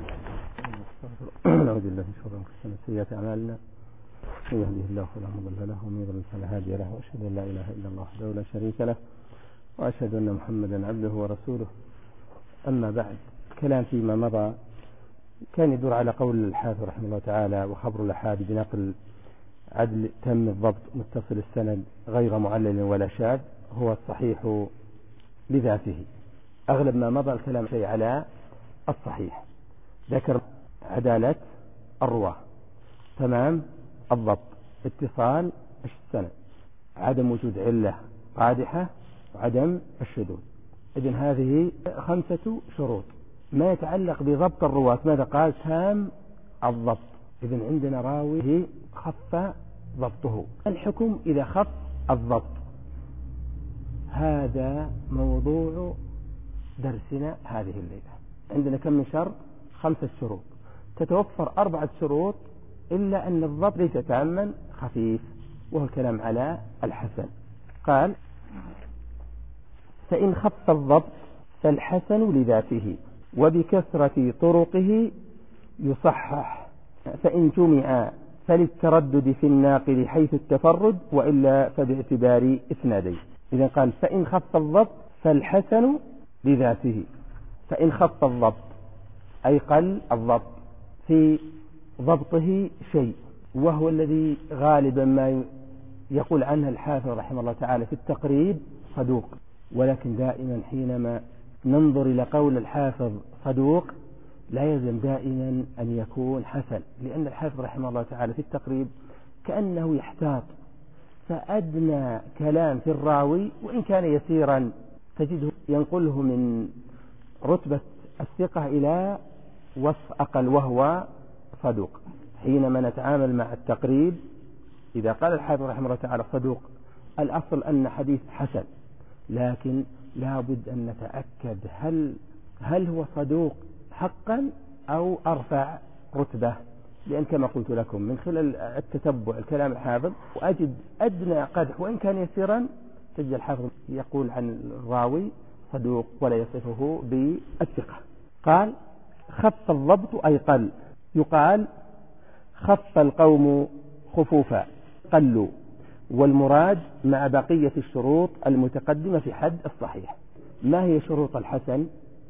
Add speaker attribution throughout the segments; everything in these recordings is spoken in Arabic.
Speaker 1: نعوذ بالله من شرور انفسنا ومن سيئات اعمالنا، من يهده الله فلا مضل له ومن يضلل فلا هادي له، واشهد ان لا اله الا الله وحده لا شريك له، واشهد ان محمدا عبده ورسوله. اما بعد، كلام فيما مضى كان يدور على قول الحافظ رحمه الله تعالى: وخبر الآحاد بنقل عدل تم الضبط متصل السند غير معلل ولا شاذ هو الصحيح لذاته. أغلب ما مضى الكلام شيء على الصحيح، ذكر عدالة الرواة، تمام الضبط، اتصال السند، عدم وجود علة قادحة، وعدم الشذوذ. إذن هذه 5 شروط ما يتعلق بضبط الرواة. ماذا قال؟ تام الضبط. إذن عندنا راويه خف ضبطه، الحكم إذا خف الضبط. هذا موضوع درسنا هذه الليلة. عندنا كم من شرط؟ 5 شروط. تتوفر 4 شروط إلا أن الضبط ليس تاما، خفيف، وهو الكلام على الحسن. قال: فإن خف الضبط فالحسن لذاته وبكثرة طرقه يصحح، فإن جمع فللتردد في الناقل حيث التفرد، وإلا فباعتبار إسنادين. إذا قال: فإن خف الضبط فالحسن لذاته. فإن خف الضبط أي قل الضبط، في ضبطه شيء، وهو الذي غالبا ما يقول عنه الحافظ رحمه الله تعالى في التقريب صدوق. ولكن دائما حينما ننظر إلى قول الحافظ صدوق لا يلزم دائما أن يكون حسن، لأن الحافظ رحمه الله تعالى في التقريب كأنه يحتاط، فأدنى كلام في الراوي وإن كان يسيرا تجده ينقله من رتبة الثقة إلى وصف أقل وهو صدوق. حينما نتعامل مع التقريب، إذا قال الحافظ رحمه الله تعالى صدوق، الأصل أن حديث حسن، لكن لا بد أن نتأكد هل هو صدوق حقا أو أرفع رتبة. لأن كما قلت لكم من خلال التتبع الكلام الحافظ وأجد أدنى قدح وإن كان يسيرا تجد الحافظ يقول عن الراوي صدوق ولا يصفه بالثقة. قال: خف الضبط أي قل. يقال: خف القوم خفوفا، قلوا، والمراد مع بقية الشروط المتقدمة في حد الصحيح. ما هي شروط الحسن؟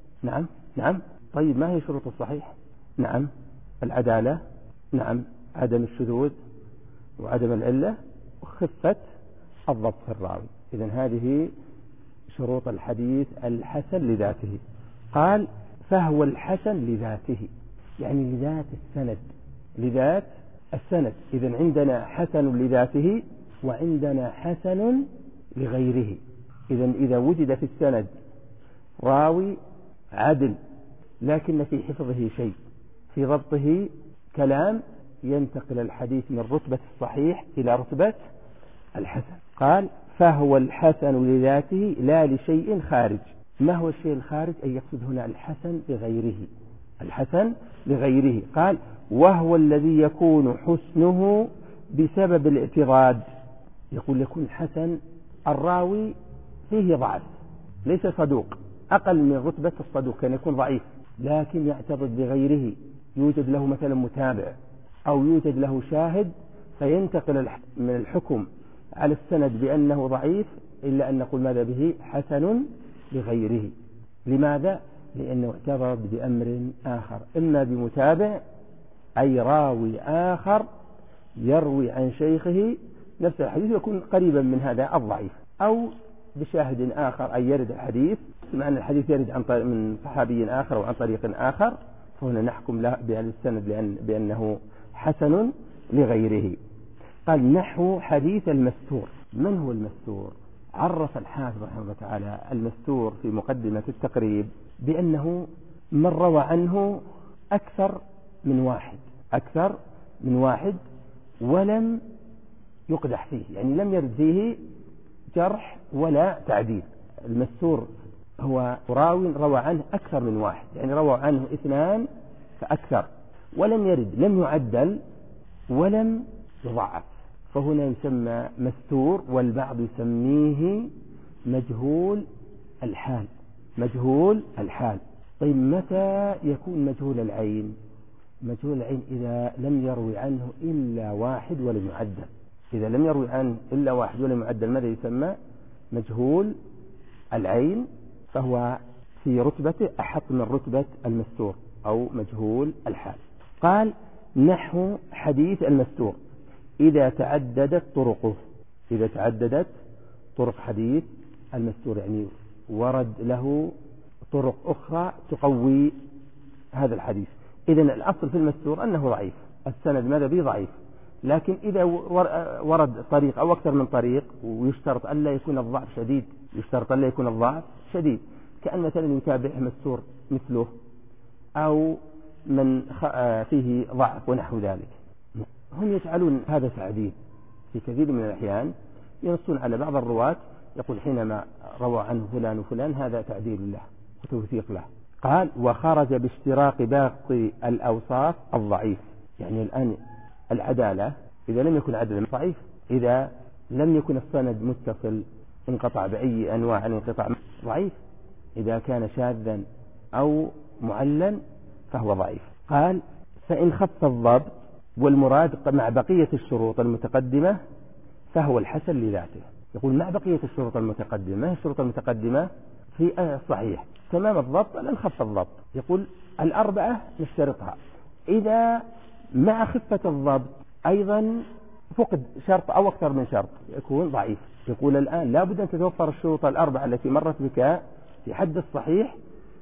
Speaker 1: نعم. طيب، ما هي شروط الصحيح؟ نعم، العدالة، نعم، عدم الشذوذ وعدم العلة وخفة الضبط في الراوي. إذن هذه شروط الحديث الحسن لذاته. قال: فهو الحسن لذاته، يعني لذات السند، لذات السند. إذن عندنا حسن لذاته وعندنا حسن لغيره. إذن إذا وجد في السند راوي عدل لكن في حفظه شيء، في ضبطه كلام، ينتقل الحديث من رتبة الصحيح إلى رتبة الحسن. قال: فهو الحسن لذاته لا لشيء خارج. ما هو الشيء الخارج؟ أي يقصد هنا الحسن لغيره، الحسن لغيره. قال: وهو الذي يكون حسنه بسبب الاعتضاد. يقول يكون حسن الراوي فيه ضعف، ليس صدوق، أقل من رتبة الصدوق، كان يكون ضعيف لكن يعتضد بغيره، يوجد له مثلا متابع أو يوجد له شاهد، فينتقل من الحكم على السند بأنه ضعيف إلا أن نقول ماذا به؟ حسن لغيره. لماذا؟ لأنه اعتضد بأمر آخر، إما بمتابع أي راوي آخر يروي عن شيخه نفس الحديث يكون قريبا من هذا الضعيف، أو بشاهد آخر أي يرد الحديث، مع أن الحديث يرد من صحابي آخر وعن طريق آخر، فهنا نحكم له بالسند بأنه حسن لغيره. قال: نحو حديث المستور. من هو المستور؟ عرف الحافظ رحمه الله تعالى المستور في مقدمة التقريب بأنه من روى عنه أكثر من واحد ولم يقدح فيه، يعني لم يرد فيه جرح ولا تعديل. المستور هو راوي روى عنه أكثر من واحد، يعني روى عنه 2 فأكثر، ولم يرد، لم يعدل ولم يضعف، فهنا يسمى مستور. والبعض يسميه مجهول الحال. طيب متى يكون مجهول العين؟ مجهول العين إذا لم يروي عنه إلا واحد ولم يعدل. إذا لم يروي عنه إلا واحد ولم يعدل ماذا يسمى؟ مجهول العين، فهو في رتبته أحط من رتبة المستور أو مجهول الحال. قال نحو حديث المستور إذا تعددت طرقه. إذا تعددت طرق حديث المستور، يعني ورد له طرق أخرى تقوي هذا الحديث. إذن الأصل في المستور أنه ضعيف، السند ماذا به ضعيف، لكن إذا ورد طريق أو أكثر من طريق ويشترط ألا يكون الضعف شديد، يشترط ألا يكون الضعف شديد، كأن مثلا يتابع مستور مثله أو من فيه ضعف ونحو ذلك. هم يجعلون هذا تعديل في كثير من الأحيان، ينصون على بعض الرواة يقول حينما روى عنه فلان وفلان هذا تعديل له وتوثيق له. قال وخرج باشتراك باقي الأوصاف الضعيف. يعني الآن العدالة إذا لم يكن عدلا ضعيف، إذا لم يكن السند متصل انقطع بأي أنواع الانقطاع ضعيف، إذا كان شاذا أو معلا فهو ضعيف. قال فإن خف الضبط والمراد مع بقية الشروط المتقدمة فهو الحسن لذاته. يقول مع بقية الشروط المتقدمة. ما هي الشروط المتقدمة في الصحيح؟ تمام الضبط لأن خف الضبط. يقول الأربعة نشترطها، إذا مع خفة الضبط أيضا فقد شرط أو أكثر من شرط يكون ضعيف. يقول الآن لا بد أن تتوفر الشروط الأربعة التي مرت بك في حد الصحيح،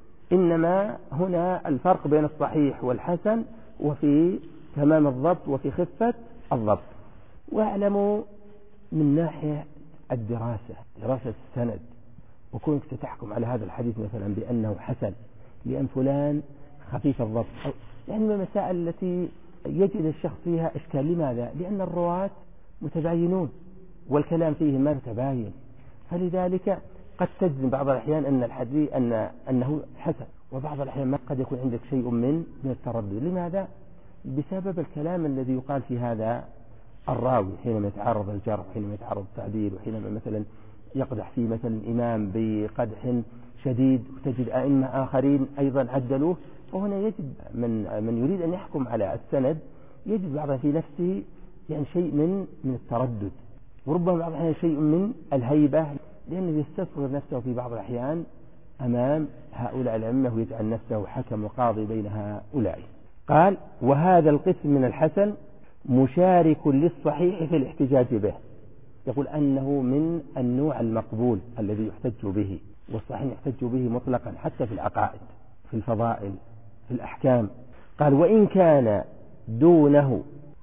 Speaker 1: إنما هنا الفرق بين الصحيح والحسن وفي تمام الضبط وفي خفة الضبط. واعلموا من ناحية الدراسة، دراسة السند، وكونك ستحكم على هذا الحديث مثلا بأنه حسن لأن فلان خفيف الضبط، يعني من المسائل التي يجد الشخص فيها إشكال. لماذا؟ لأن الرواة متباينون والكلام فيهم ما متباين، فلذلك قد تجزم بعض الأحيان أن الحديث أنه حسن، وبعض الأحيان ما قد يكون عندك شيء من التردد. لماذا؟ بسبب الكلام الذي يقال في هذا الراوي حينما يتعرض الجرح، حينما يتعرض التعديل، وحينما مثلا يقدح فيه مثلا إمام بقدح شديد وتجد أئمة آخرين أيضا عدلوه. وهنا يجد من يريد أن يحكم على السند يجد بعضها في نفسه يعني شيء من التردد، وربما بعض الأحيان شيء من الهيبة، لأنه يستصغر نفسه في بعض الأحيان أمام هؤلاء الأئمة ويجعل نفسه حكم وقاضي بين هؤلاء. قال وهذا القسم من الحسن مشارك للصحيح في الاحتجاج به. يقول أنه من النوع المقبول الذي يحتج به، والصحيح يحتج به مطلقا حتى في العقائد، في الفضائل، في الأحكام. قال وإن كان دونه،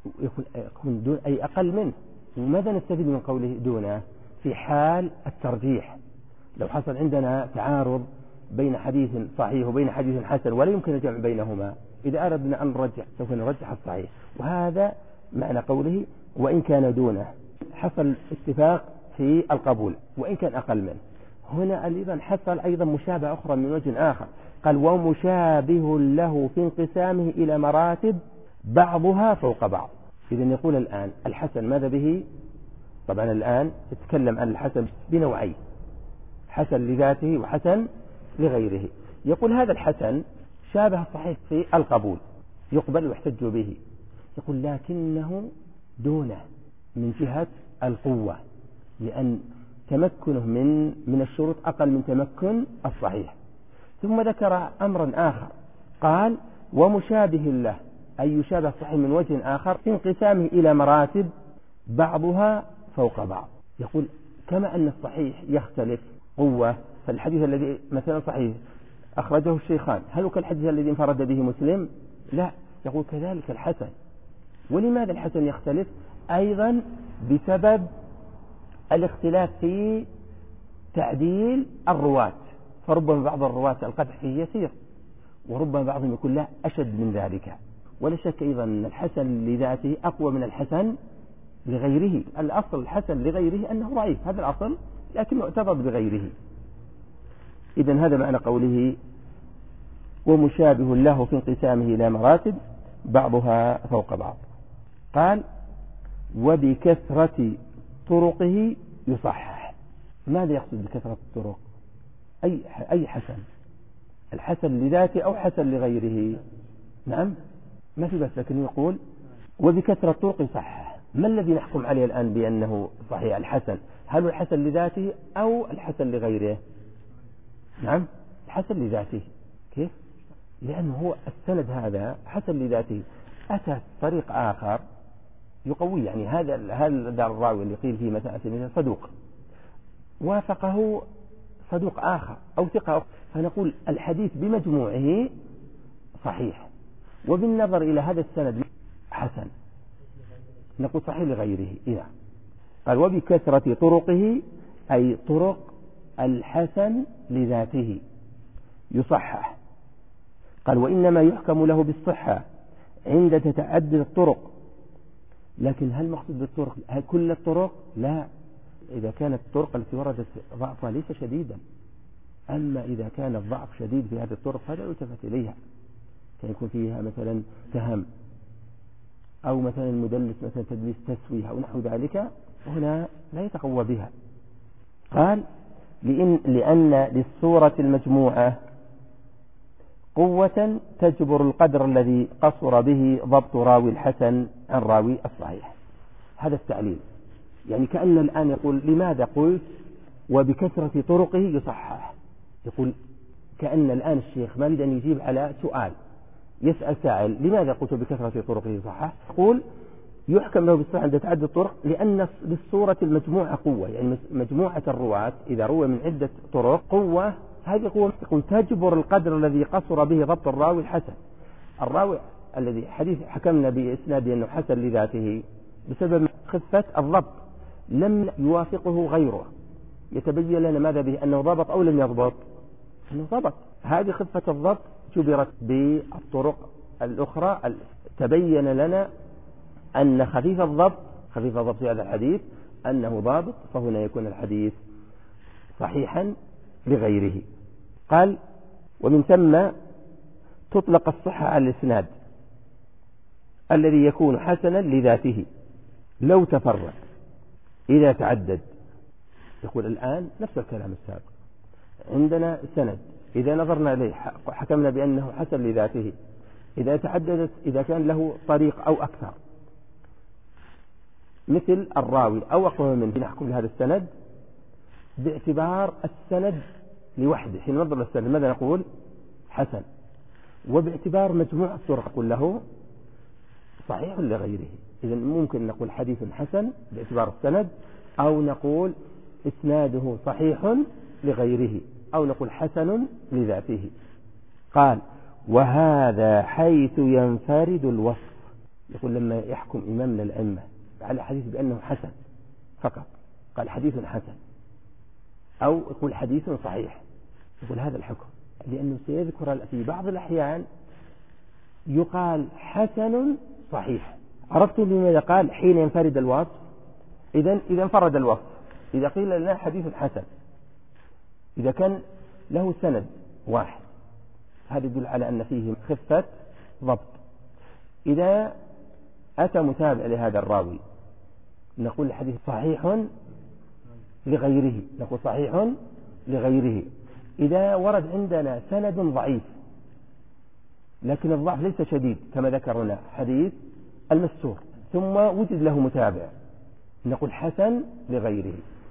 Speaker 1: يكون دون أي أقل منه. وماذا نستفيد من قوله دونه؟ في حال الترجيح، لو حصل عندنا تعارض بين حديث صحيح وبين حديث حسن ولا يمكن الجمع بينهما، إذا أردنا أن نرجح سوف نرجح الصحيح. وهذا معنى قوله وإن كان دونه، حصل اتفاق في القبول وإن كان أقل منه. هنا أيضا حصل أيضا مشابهة أخرى من وجه آخر. قال ومشابه له في انقسامه إلى مراتب بعضها فوق بعض. إذن يقول الآن الحسن ماذا به؟ طبعا الآن يتكلم عن الحسن بنوعين، حسن لذاته وحسن لغيره. يقول هذا الحسن شابه الصحيح في القبول، يقبل ويحتج به. يقول لكنه دونه من جهة القوة، لأن تمكنه من الشروط أقل من تمكن الصحيح. ثم ذكر أمرا آخر، قال ومشابه له، أي يشابه الصحيح من وجه آخر في انقسامه إلى مراتب بعضها فوق بعض. يقول كما أن الصحيح يختلف قوة، فالحديث الذي مثلا صحيح أخرجه الشيخان هل هو كالحديث الذي انفرد به مسلم؟ لا. يقول كذلك الحسن. ولماذا الحسن يختلف؟ أيضا بسبب الاختلاف في تعديل الرواة، فربما بعض الرواة القدح فيه يسير، وربما بعضهم يكون له أشد من ذلك. ولا شك أيضا أن الحسن لذاته أقوى من الحسن لغيره. الأصل الحسن لغيره أنه ضعيف، هذا الأصل، لكنه اعتبر بغيره. إذن هذا معنى قوله ومشابه له في انقسامه إلى مراتب بعضها فوق بعض. قال وبكثرة طرقه يصحح. ماذا يقصد بكثرة الطرق؟ أي حسن؟ الحسن لذاته أو حسن لغيره؟ نعم ما في بس، لكن يقول وبكثرة طرق يصحح. ما الذي نحكم عليه الآن بأنه صحيح الحسن؟ هل الحسن لذاته أو الحسن لغيره؟ نعم الحسن لذاته. كيف؟ لأنه هو السند هذا حسن لذاته، أتى طريق آخر يقوي، يعني هذا الراوي اللي قيل فيه مثلا صدوق وافقه صدوق آخر أو ثقة أخرى، فنقول الحديث بمجموعه صحيح، وبالنظر إلى هذا السند حسن، نقول صحيح لغيره. إذا قال وبكثرة طرقه أي طرق الحسن لذاته يصحح. قال وإنما يحكم له بالصحة عند تتعدد الطرق. لكن هل مقصود بالطرق هل كل الطرق؟ لا، إذا كانت الطرق التي وردت ضعفها ليس شديدا. أما إذا كان الضعف شديد في هذه الطرق فلا يلتفت إليها، كان يكون فيها مثلا تهم أو مثلا مدلس مثلا تدليس تسويه أو نحو ذلك، هنا لا يتقوى بها. قال لأن للصورة المجموعة قوة تجبر القدر الذي قصر به ضبط راوي الحسن عن راوي الصحيح. هذا التعليل، يعني كأن الآن يقول لماذا قلت وبكثرة طرقه يصحح؟ يقول كأن الآن الشيخ ما يريد أن يجيب على سؤال، يسأل سائل لماذا قلت بكثرة طرقه يصحح؟ يقول يحكم له بالصحة عند تعدد الطرق لأن للصورة المجموعة قوة، يعني مجموعة الرواة إذا روى من عدة طرق قوة، هذه قوة يقول تجبر القدر الذي قصر به ضبط الراوي الحسن. الراوي الذي حديث حكمنا بإسناده أنه حسن لذاته بسبب خفة الضبط لم يوافقه غيره، يتبين لنا ماذا به أنه ضبط أو لم يضبط، أنه ضبط. هذه خفة الضبط جبرت بالطرق الأخرى، تبين لنا أن خفيف الضبط في هذا الحديث أنه ضابط، فهنا يكون الحديث صحيحا لغيره. قال ومن ثم تطلق الصحة على الإسناد الذي يكون حسنا لذاته لو تفرد إذا تعدد. يقول الآن نفس الكلام السابق، عندنا سند إذا نظرنا إليه حكمنا بأنه حسن لذاته، إذا تعددت إذا كان له طريق أو أكثر مثل الراوي أو أقوى منه، نحكم لهذا السند باعتبار السند لوحده. حين ننظر للسند ماذا نقول؟ حسن. وباعتبار مجموع الطرق نقول له صحيح لغيره. إذا ممكن نقول حديث حسن باعتبار السند، أو نقول إسناده صحيح لغيره، أو نقول حسن لذاته. قال وهذا حيث ينفرد الوصف. يقول لما يحكم إمامنا الأئمة على حديث بأنه حسن فقط، قال حديث حسن، أو يقول حديث صحيح، يقول هذا الحكم، لأنه سيذكر في بعض الأحيان يقال حسن صحيح. عرفتم لماذا قال حين ينفرد الوصف؟ إذا انفرد الوصف، إذا قيل لنا حديث حسن إذا كان له سند واحد، هذا يدل على أن فيه خفة ضبط. إذا أتى متابع لهذا الراوي نقول الحديث صحيح لغيره، نقول صحيح لغيره. إذا ورد عندنا سند ضعيف لكن الضعف ليس شديد كما ذكرنا حديث المستور، ثم وجد له متابع نقول حسن لغيره.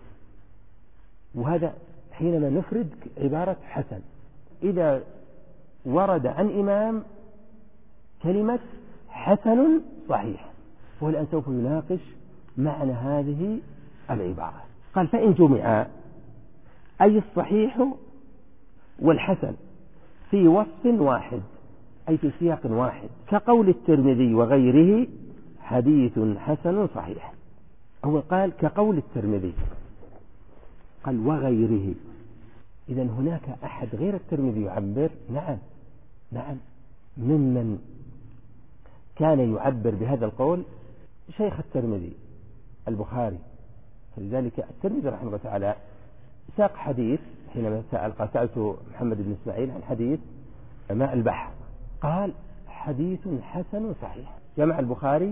Speaker 1: وهذا حينما نفرد عبارة حسن. إذا ورد عن إمام كلمة حسن صحيح، والآن سوف يناقش معنى هذه العبارة. قال فإن جمع أي الصحيح والحسن في وصف واحد أي في سياق واحد، كقول الترمذي وغيره حديث حسن صحيح. هو قال كقول الترمذي، قال وغيره، إذا هناك أحد غير الترمذي يعبر؟ نعم ممن كان يعبر بهذا القول شيخ الترمذي البخاري. فلذلك الترمذي رحمه الله تعالى ساق حديث حينما سألت محمد بن إسماعيل عن حديث ماء البحر، قال حديث حسن صحيح، جمع البخاري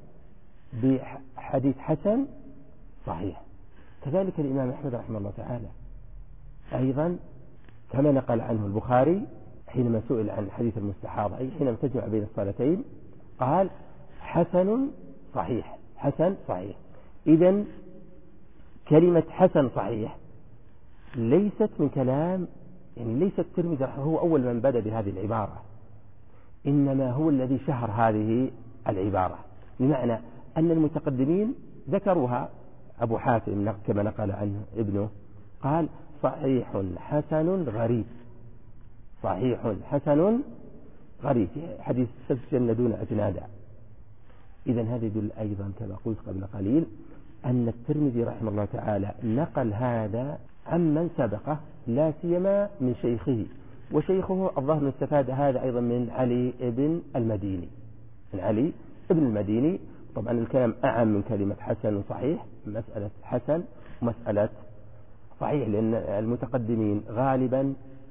Speaker 1: بحديث حسن صحيح. كذلك الإمام أحمد رحمه الله تعالى أيضا كما نقل عنه البخاري حينما سئل عن حديث المستحاضة أي حينما تجمع بين الصلاتين قال حسن صحيح، حسن صحيح. إذن كلمة حسن صحيح ليست من كلام، يعني ليس الترمذي هو أول من بدأ بهذه العبارة، إنما هو الذي شهر هذه العبارة، بمعنى أن المتقدمين ذكروها. أبو حاتم كما نقل عنه ابنه قال صحيح حسن غريب، صحيح حسن غريب، حديث تجندون أجنادا. إذن هذا يدل أيضا كما قلت قبل قليل أن الترمذي رحمه الله تعالى نقل هذا عمن سبقه، لا سيما من شيخه، وشيخه الظاهر استفاد هذا أيضا من علي ابن المديني، من علي ابن المديني. طبعا الكلام أعم من كلمة حسن صحيح، مسألة حسن ومسألة صحيح، لأن المتقدمين غالبا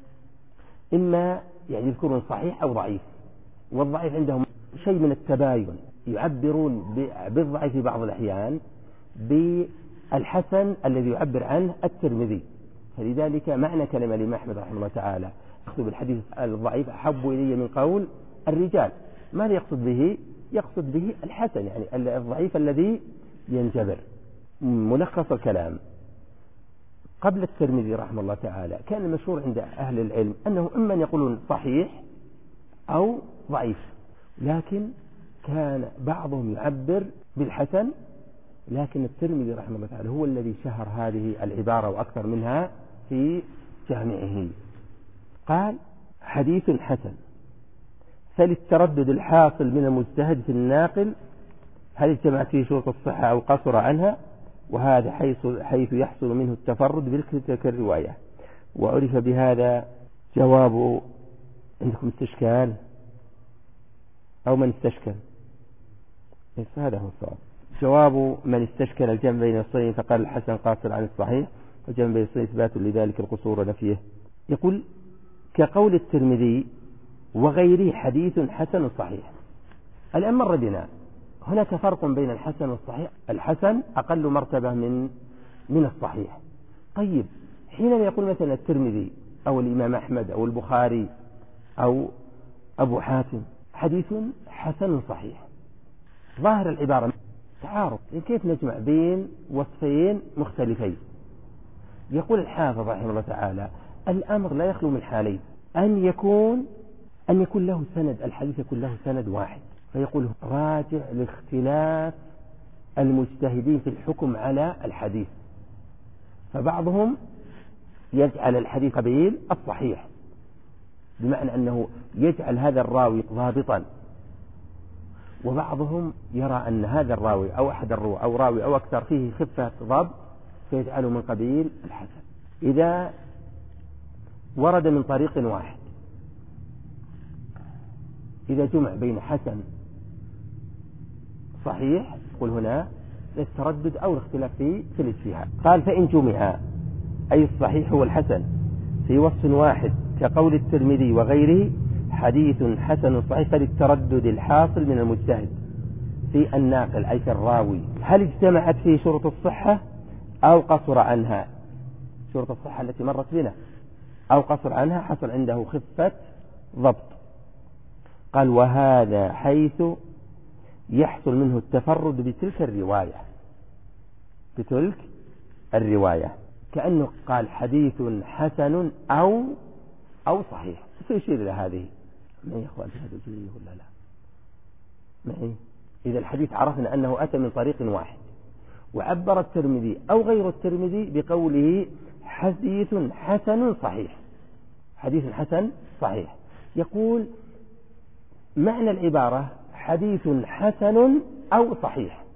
Speaker 1: إما يعني يذكرون صحيح أو ضعيف، والضعيف عندهم شيء من التباين، يعبرون بالضعيف في بعض الأحيان بالحسن الذي يعبر عنه الترمذي. فلذلك معنى كلمة الإمام أحمد رحمه الله تعالى أخذ بالحديث الضعيف أحب إلي من قول الرجال، ماذا يقصد به؟ يقصد به الحسن، يعني الضعيف الذي ينجبر. ملخص الكلام قبل الترمذي رحمه الله تعالى كان المشهور عند أهل العلم أنه إما يقولون صحيح أو ضعيف، لكن كان بعضهم يعبر بالحسن، لكن الترمذي رحمه الله تعالى هو الذي شهر هذه العبارة وأكثر منها في جامعه. قال حديث حسن فللتردد الحاصل من المجتهد في الناقل هل اجتمعت فيه شروط الصحة أو قصر عنها، وهذا حيث يحصل منه التفرد بتلك الرواية. وعرف بهذا جواب، عندكم استشكال أو من استشكل؟ هذا هو الصواب. جواب من استشكل الجمع بين الصحيحين فقال الحسن قاصر عن الصحيح، والجمع بين الصحيحين إثبات لذلك القصور ونفيه. يقول كقول الترمذي وغيره حديث حسن صحيح. الآن مر بنا هناك فرق بين الحسن والصحيح، الحسن أقل مرتبة من الصحيح. طيب حينما يقول مثلا الترمذي أو الإمام أحمد أو البخاري أو أبو حاتم حديث حسن صحيح، ظاهر العبارة تعارض، كيف نجمع بين وصفين مختلفين؟ يقول الحافظ رحمه الله تعالى الأمر لا يخلو من حالين، أن يكون له سند، الحديث يكون له سند واحد، فيقول راجع لاختلاف المجتهدين في الحكم على الحديث، فبعضهم يجعل الحديث قبيل الصحيح، بمعنى أنه يجعل هذا الراوي ضابطا، وبعضهم يرى أن هذا الراوي أو أحد الرواة أو راوي أو أكثر فيه خفة ضبط فيجعله من قبيل الحسن. إذا ورد من طريق واحد، إذا جمع بين حسن صحيح يقول هنا للتردد أو الاختلاف في الاجتهاد. قال فإن جمع أي الصحيح هو الحسن في وصف واحد كقول الترمذي وغيره حديث حسن صحيح فللتردد الحاصل من المجتهد في الناقل أي في الراوي هل اجتمعت فيه شروط الصحة أو قصر عنها، شروط الصحة التي مرت بنا أو قصر عنها، حصل عنده خفة ضبط. قال وهذا حيث يحصل منه التفرد بتلك الرواية، كأنه قال حديث حسن أو صحيح، سيشير إلى هذه. ما يا أخوان هذا جيد ولا لا؟ ما إذا الحديث عرفنا أنه أتى من طريق واحد، وعبر الترمذي أو غير الترمذي بقوله حديث حسن صحيح، حديث حسن صحيح، يقول معنى العبارة حديث حسن أو صحيح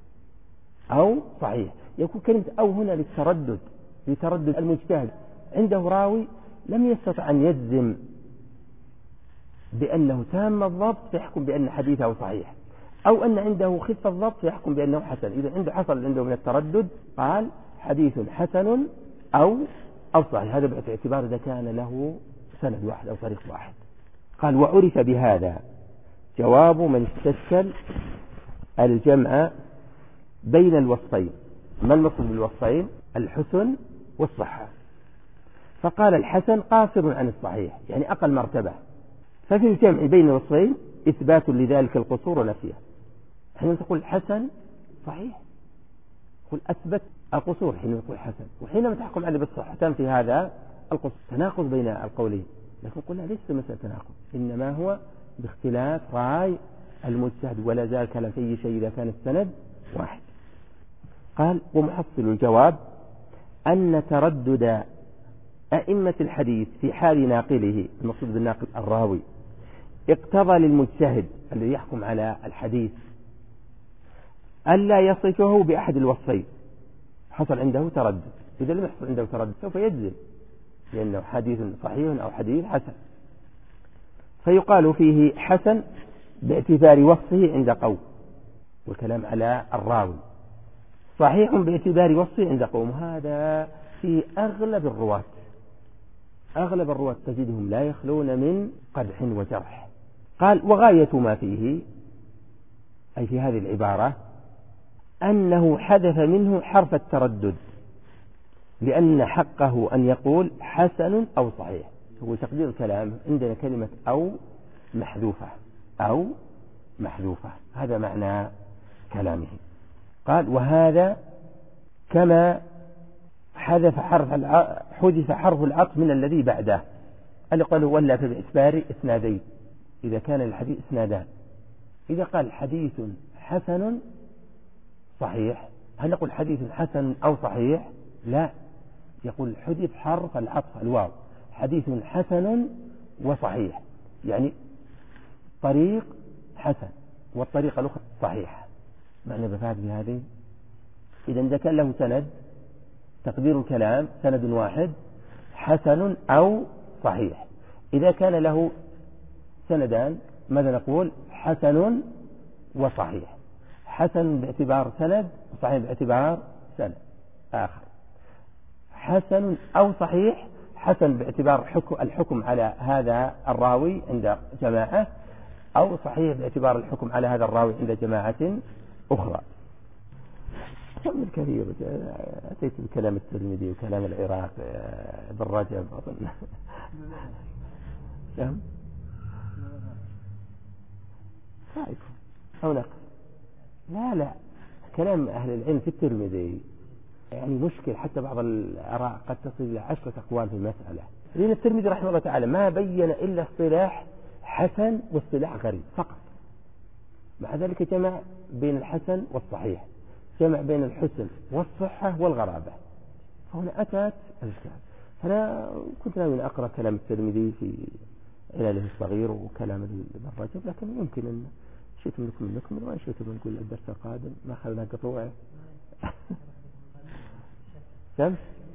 Speaker 1: يكون كلمة أو هنا لتردد المجتهد، عنده راوي لم يستطع أن يجزم بأنه تام الضبط فيحكم بأن حديثه صحيح، أو أن عنده خفة الضبط فيحكم بأنه حسن. إذا حصل عنده من التردد قال حديث حسن أو صحيح، هذا باعتبار إذا كان له سند واحد أو طريق واحد. قال وعرف بهذا جواب من استشكل الجمع بين الوصفين. ما المقصود بالوصفين؟ الحسن والصحة. فقال الحسن قاصر عن الصحيح، يعني أقل مرتبة. ففي الجمع بين الوصفين إثبات لذلك القصور ونفيه. حين تقول حسن صحيح قل أثبت القصور حين يقول حسن، وحينما تحكم عليه بالصحة تنفي هذا القصور. تناقض بين القولين، لكن قلنا ليس مسألة تناقض، إنما هو باختلاف رأي المجتهد، ولا زال كلام في أي شيء إذا كان السند واحد. قال ومحصل الجواب أن تردد أئمة الحديث في حال ناقله، المقصود بالناقل الراوي، اقتضى للمجتهد الذي يحكم على الحديث ألا يصفه بأحد الوصفين. حصل عنده تردد، إذا لم يحصل عنده تردد سوف يجزم لأنه حديث صحيح أو حديث حسن، فيقال فيه حسن باعتبار وصفه عند قوم، والكلام على الراوي، صحيح باعتبار وصفه عند قوم. هذا في أغلب الرواة، أغلب الرواة تجدهم لا يخلون من قدح وجرح. قال وغاية ما فيه، أي في هذه العبارة، أنه حذف منه حرف التردد، لأن حقه أن يقول حسن أو صحيح. هو تقدير الكلام عندنا كلمة أو محذوفة، أو محذوفة، هذا معنى كلامه. قال وهذا كما حذف حرف العطف من الذي بعده، اللي قالوا ولا في باعتبار إسنادين، إذا كان الحديث إسنادان. إذا قال حديث حسن صحيح، هل نقول حديث حسن أو صحيح؟ لا، يقول حذف حرف العطف الواو، حديث حسن وصحيح، يعني طريق حسن والطريقة الأخرى صحيح. معنى بفاد بهذه، إذا كان له سند، تقدير الكلام سند واحد حسن أو صحيح. إذا كان له سندان ماذا نقول؟ حسن وصحيح، حسن باعتبار سند وصحيح باعتبار سند آخر. حسن أو صحيح، حسن باعتبار الحكم على هذا الراوي عند جماعة، أو صحيح باعتبار الحكم على هذا الراوي عند جماعة أخرى. كم الكثير، أتيت بكلام الترمذي وكلام العراق بالرجب أظن. كم؟ خايف أو نقص؟ لا، كلام أهل العلم في الترمذي يعني مشكل، حتى بعض الآراء قد تصل إلى 10 أقوال في المسألة، لأن الترمذي رحمه الله تعالى ما بين إلا اصطلاح حسن واصطلاح غريب فقط، مع ذلك جمع بين الحسن والصحيح، جمع بين الحسن والصحة والغرابة، فهنا أتت الإشكال. فأنا كنت ناوي أقرأ كلام الترمذي في علاله الصغير وكلام الرجب، لكن يمكن أن شئتم نكمل وإن شئتم نقول الدرس القادم ما خلنا قطوع. كم؟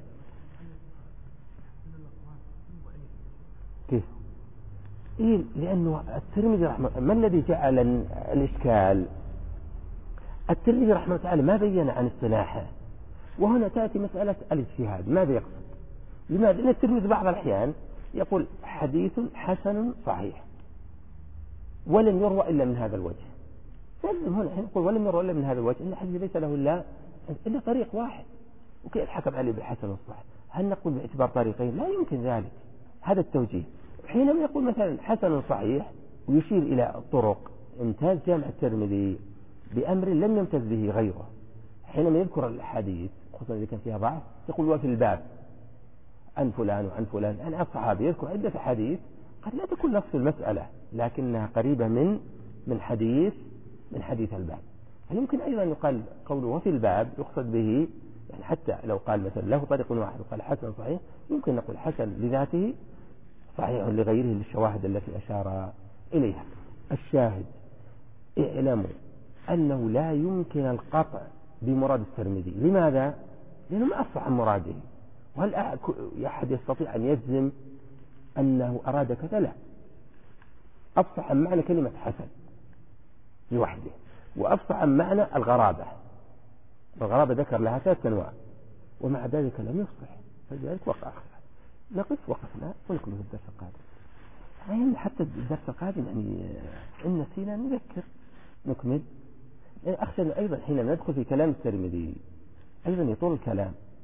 Speaker 1: كيف؟ إيه، لأنه الترمذي رحمه، ما الذي جعل الإشكال؟ الترمذي رحمه الله تعالى ما بين عن اصطلاحه، وهنا تأتي مسألة الاجتهاد، ماذا يقصد؟ لماذا؟ لأن الترمذي بعض الأحيان يقول حديث حسن صحيح ولم يروى إلا من هذا الوجه، فلازم هنا يقول ولم يروى إلا من هذا الوجه، إن الحديث ليس له إلا طريق واحد، وكيف حكم عليه بالحسن والصحيح؟ هل نقول باعتبار طريقين؟ لا يمكن ذلك، هذا التوجيه. حينما يقول مثلا حسن صحيح ويشير إلى الطرق، امتاز جامع الترمذي بأمر لم يمتاز به غيره. حينما يذكر الحديث خصوصا إذا كان فيها ضعف يقول وفي الباب عن فلان وعن فلان، عن الصحابي يذكر عدة حديث قد لا تكون نفس المسألة لكنها قريبة من حديث الباب. فيمكن أيضا يقال قوله وفي الباب يقصد به، يعني حتى لو قال مثلا له طريق واحد وقال حسن صحيح، يمكن نقول حسن لذاته صحيح لغيره للشواهد التي أشار إليها. الشاهد اعلموا أنه لا يمكن القطع بمراد الترمذي. لماذا؟ لأنه ما أفصح عن مراده، وهل أحد يستطيع أن يجزم أنه أراد كذا؟ لا، أفصح عن معنى كلمة حسن لوحده، وأفصح عن معنى الغرابة. الغرابة ذكر لها 3 أنواع، ومع ذلك لم يفصح، فلذلك وقع خلاف. نقف وقفنا ونكمل في الدرس القادم. يعني حتى الدرس القادم يعني إن نسينا نذكر نكمل. أخشى أيضا حينما ندخل في كلام الترمذي أيضا يطول الكلام،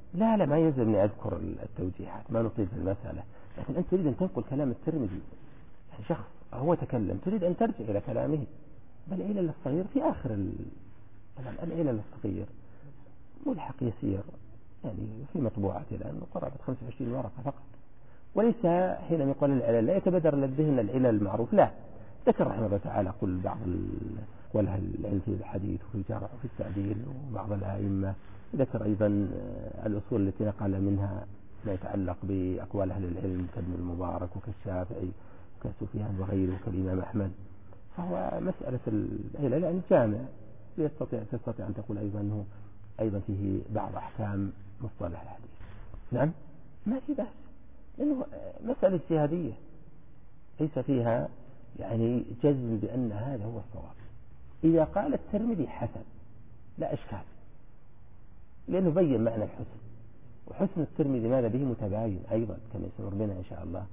Speaker 1: لا ما يلزمني أذكر التوجيهات، ما نطيل في المسألة، لكن أنت تريد أن تنقل كلام الترمذي، يعني شخص هو تكلم تريد أن ترجع إلى كلامه. بل العلل الصغير في آخر طبعا العلل الصغير ملحق يسير، يعني في مطبوعات الآن قرابة 25 ورقة فقط، وليس حين يقول العلل لا يتبادر للذهن العلل المعروف، لا، ذكر رحمه الله تعالى قل بعض وله العلم في الحديث وفي الجرح وفي التعديل وبعض الأئمة، ذكر أيضا الأصول التي نقل منها ما يتعلق بأقوال أهل العلم كابن المبارك وكالشافعي وكسفيان وغيره وكالإمام أحمد. فهو مسألة العلل يعني جامع، تستطيع أن تقول أيضا أنه أيضا فيه بعض أحكام مصطلح الحديث. نعم ما في بأس، لأنه مسألة اجتهادية ليس فيها يعني جزم بأن هذا هو الصواب. إذا قال الترمذي حسن لا إشكال، لأنه بين معنى الحسن، وحسن الترمذي ماذا به متباين أيضا كما يسمر بنا إن شاء الله.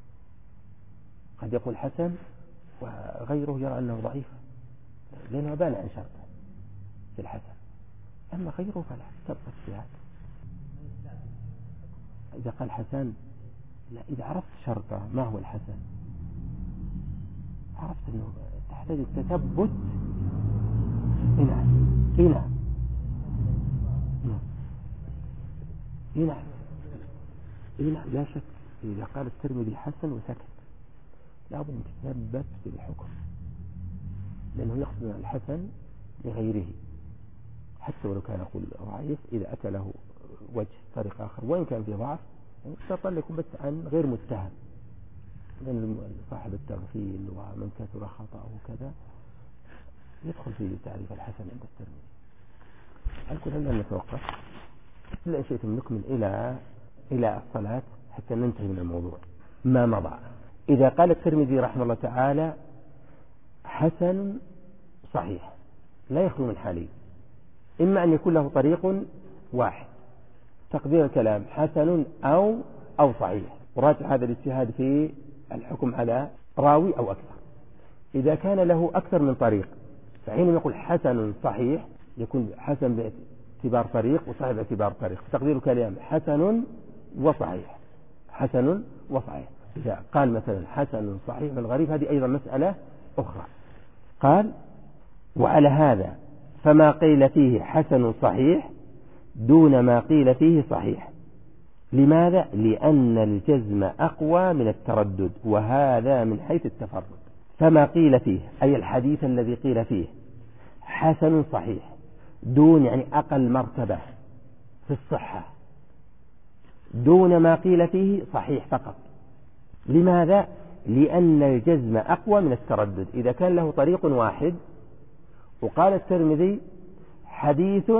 Speaker 1: قد يقول حسن وغيره يرى أنه ضعيف لأنه بان عن شرطه في الحسن، أما غيره فلا تبقى اجتهاد. إذا قال حسن لا، إذا عرفت شرطه ما هو الحسن عرفت أنه تحتاج التثبت. نعم لا شك. إذا قال الترمذي حسن وسكت لابد أن تتثبت في الحكم، لأنه يقصد الحسن لغيره حتى ولو كان يقول ضعيف، إذا أتى له وجه طريق آخر وإن كان في ضعف يستطيع يكون بس عن غير متهم، لأن صاحب التغفيل ومن كثر خطأه وكذا يدخل في تعريف الحسن عند الترمذي. هل كنا نتوقف إلا إن شئتم نكمل إلى الصلاة حتى ننتهي من الموضوع ما مضى. إذا قال الترمذي رحمه الله تعالى حسن صحيح لا يخلو من حالين، إما أن يكون له طريق واحد تقدير الكلام حسن أو صحيح، وراجع هذا الاجتهاد في الحكم على راوي أو أكثر. إذا كان له أكثر من طريق فحينما يقول حسن صحيح يكون حسن باعتبار طريق وصحيح باعتبار طريق، تقدير الكلام حسن وصحيح. إذا قال مثلا حسن صحيح بالغريب هذه أيضا مسألة أخرى. قال وعلى هذا فما قيل فيه حسن صحيح دون ما قيل فيه صحيح. لماذا؟ لأن الجزم أقوى من التردد، وهذا من حيث التفرد. فما قيل فيه أي الحديث الذي قيل فيه حسن صحيح دون يعني أقل مرتبة في الصحة، دون ما قيل فيه صحيح فقط. لماذا؟ لأن الجزم أقوى من التردد. إذا كان له طريق واحد وقال الترمذي حديث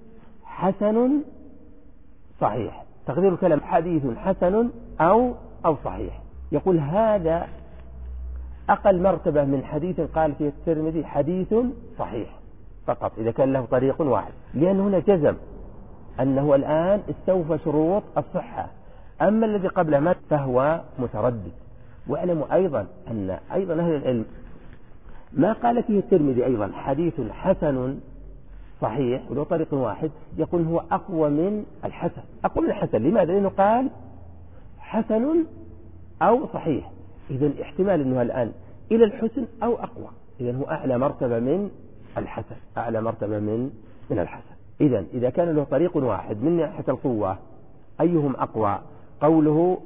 Speaker 1: حسن صحيح، تقدير الكلام حديث حسن أو صحيح، يقول هذا أقل مرتبة من حديث قال فيه الترمذي حديث صحيح فقط إذا كان له طريق واحد، لأن هنا جزم أنه الآن استوفى شروط الصحة. أما الذي قبله ما فهو متردد. واعلموا أيضا أن أيضا أهل العلم ما قال فيه الترمذي أيضا حديث حسن صحيح ولو طريق واحد يقول هو أقوى من الحسن، أقوى من الحسن. لماذا؟ لأنه قال حسن أو صحيح، إذن احتمال أنه الآن إلى الحسن أو أقوى، إذن هو أعلى مرتبة من الحسن، أعلى مرتبة من الحسن. إذن إذا كان له طريق واحد من ناحية القوة أيهم أقوى؟ قوله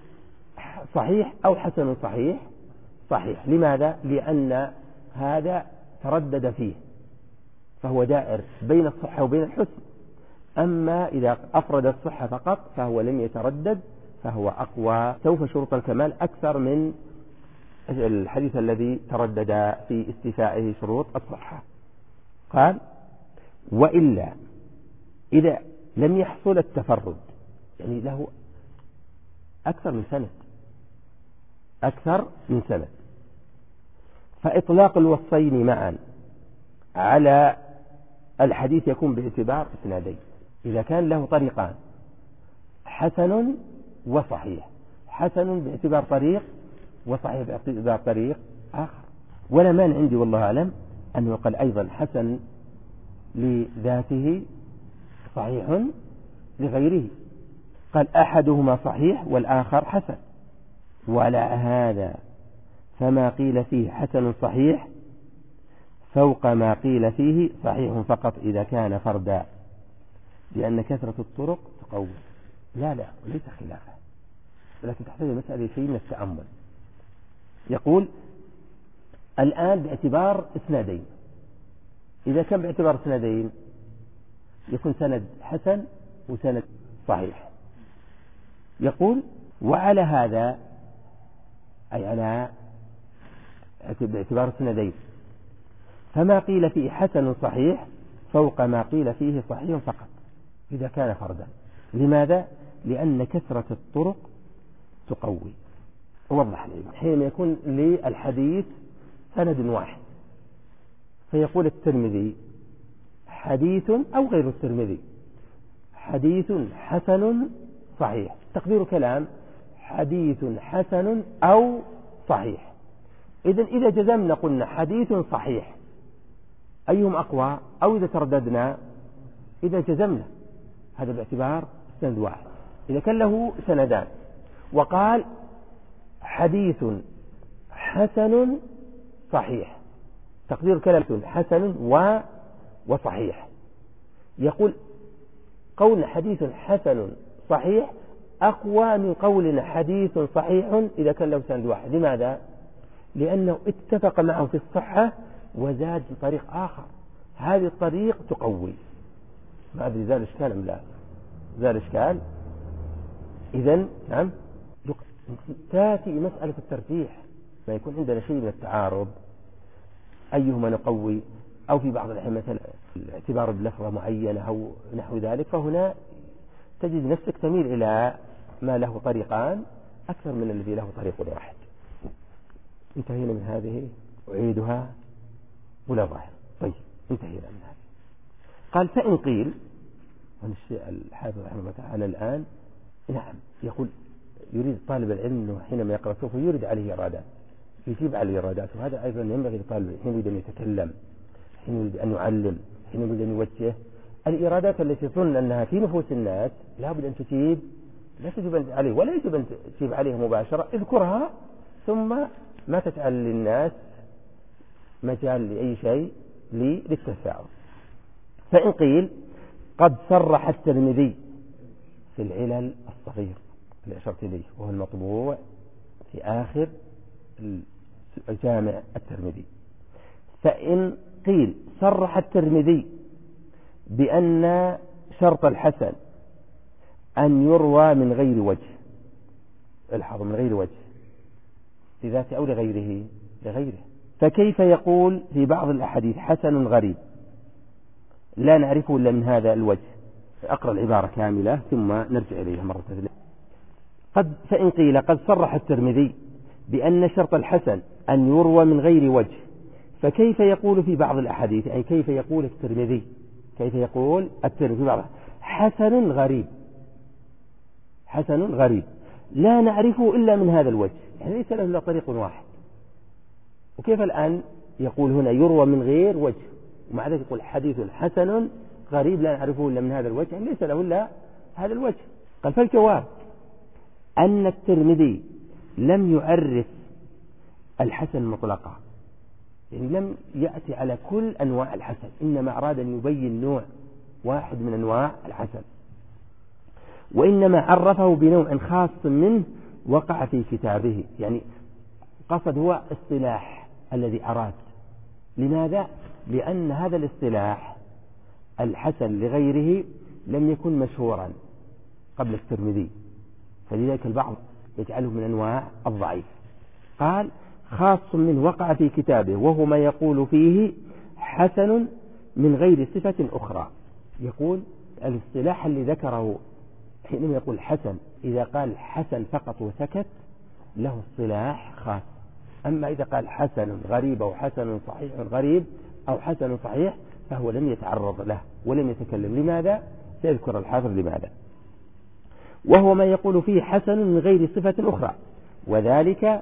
Speaker 1: صحيح أو حسن صحيح. لماذا؟ لأن هذا تردد فيه فهو دائر بين الصحة وبين الحسن. أما إذا أفرد الصحة فقط فهو لم يتردد فهو أقوى، سوف شروط الكمال أكثر من الحديث الذي تردد في استيفائه شروط الصحة. قال وإلا إذا لم يحصل التفرد يعني له أكثر من سند فإطلاق الوصفين معا على الحديث يكون باعتبار اسنادين. إذا كان له طريقان حسن وصحيح، حسن باعتبار طريق وصحيح باعتبار طريق آخر، ولا مانع عندي والله أعلم أن يقال أيضا حسن لذاته صحيح لغيره. قال أحدهما صحيح والآخر حسن، ولا هذا فما قيل فيه حسن صحيح فوق ما قيل فيه صحيح فقط إذا كان فردا، لأن كثرة الطرق تقوي. لا وليس خلافه، ولكن تحتاج المسألة شيء من التأمل. يقول الآن باعتبار اسنادين، إذا كان باعتبار اسنادين يكون سند حسن وسند صحيح. يقول وعلى هذا أي على باعتبار اسنادين فما قيل فيه حسن صحيح فوق ما قيل فيه صحيح فقط إذا كان فردا. لماذا؟ لأن كثرة الطرق تقوي. وضح لي حينما يكون للحديث سند واحد فيقول الترمذي حديث أو غير الترمذي حديث حسن صحيح، تقدير كلام حديث حسن أو صحيح. إذا جزمنا قلنا حديث صحيح أيهم أقوى، أو إذا ترددنا إذا جزمنا، هذا باعتبار سند واحد. إذا كان له سندان وقال حديث حسن صحيح، تقدير كلام حسن وصحيح، يقول قول حديث حسن صحيح أقوى من قولنا حديث صحيح إذا كان له سند واحد. لماذا؟ لأنه اتفق معه في الصحة وزاد طريق آخر، هذه الطريق تقوي. ما أدري زال إشكال أم لا؟ زال إشكال. إذن نعم تأتي مسألة الترجيح، ما يكون عندنا شيء من التعارض أيهما نقوي، أو في بعض الأحيان مثلا الاعتبار بلفظة معينة أو نحو ذلك، فهنا تجد نفسك تميل إلى ما له طريقان أكثر من الذي له طريق واحد. انتهينا من هذه، أعيدها ولا ظاهر. طيب انتهينا من هذه. قال فإن قيل، والشيء الحافظ رحمه الله تعالى الآن نعم يقول يريد طالب العلم أنه حينما يقرأ سوف يريد عليه إرادات، يجيب على الإرادات، وهذا أيضا ينبغي لطالب العلم حين يريد أن يتكلم، حين يريد أن يعلم، حين يريد أن يوجه. الإرادات التي تظن أنها في نفوس الناس لابد أن تجيب، لا تجيب عليه ولا يجب أن تجيب عليه مباشرة، اذكرها ثم ما تجعل للناس مجال لأي شيء للتفاعل. فإن قيل قد صرح الترمذي في العلل الصغير اللي أشرت إليه وهو المطبوع في آخر الجامع الترمذي، فإن قيل صرح الترمذي بأن شرط الحسن أن يروى من غير وجه، الحظ من غير وجه لذاته أو لغيره، فكيف يقول في بعض الأحاديث حسن غريب لا نعرفه إلا من هذا الوجه؟ أقرأ العبارة كاملة ثم نرجع إليها مرة ثانية. فإن قيل قد صرح الترمذي بأن شرط الحسن أن يروى من غير وجه، فكيف يقول في بعض الأحاديث، أي كيف يقول الترمذي في بعض حسن غريب لا نعرفه إلا من هذا الوجه، يعني ليس له إلا طريق واحد. وكيف الآن يقول هنا يروى من غير وجه، ومع ذلك يقول حديث حسن غريب لا نعرفه إلا من هذا الوجه، يعني ليس له إلا هذا الوجه. قال فالجواب أن الترمذي لم يعرف الحسن مطلقا، يعني لم يأتي على كل أنواع الحسن، إنما أراد أن يبين نوع واحد من أنواع الحسن، وإنما عرفه بنوع خاص منه وقع في كتابه، يعني قصد هو اصطلاح الذي أراد. لماذا؟ لأن هذا الاصطلاح الحسن لغيره لم يكن مشهورا قبل الترمذي، فلذلك البعض يجعله من أنواع الضعيف. قال خاص منه وقع في كتابه وهو ما يقول فيه حسن من غير صفة أخرى. يقول الاصطلاح اللي ذكره حينما يقول حسن، إذا قال حسن فقط وسكت له اصطلاح خاص، أما إذا قال حسن غريب أو حسن صحيح غريب أو حسن صحيح فهو لم يتعرض له ولم يتكلم. لماذا؟ سيذكر الحافظ لماذا. وهو ما يقول فيه حسن من غير صفة أخرى، وذلك